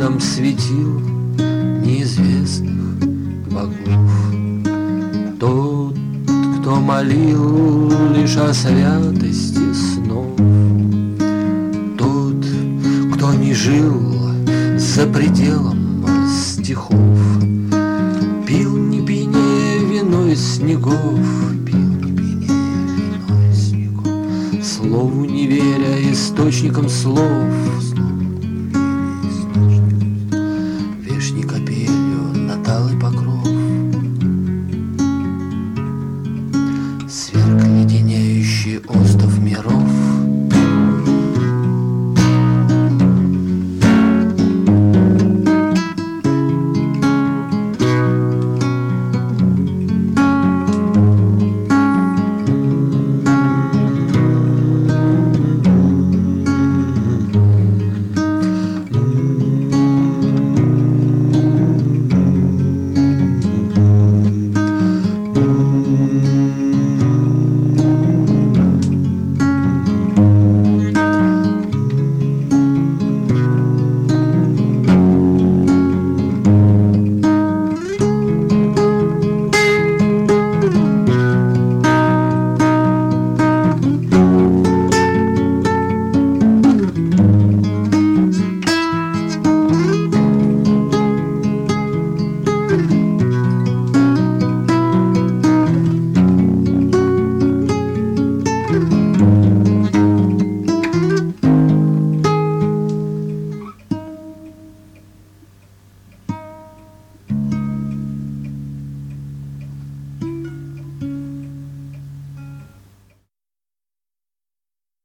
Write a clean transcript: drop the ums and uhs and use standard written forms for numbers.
светом светил неизвестных богов. Тот, кто молил лишь о святости снов, тот, кто не жил за пределом стихов, пил не пьянее вино из снегов, пил не пьянее вино из снегов, слову не веря источникам слов.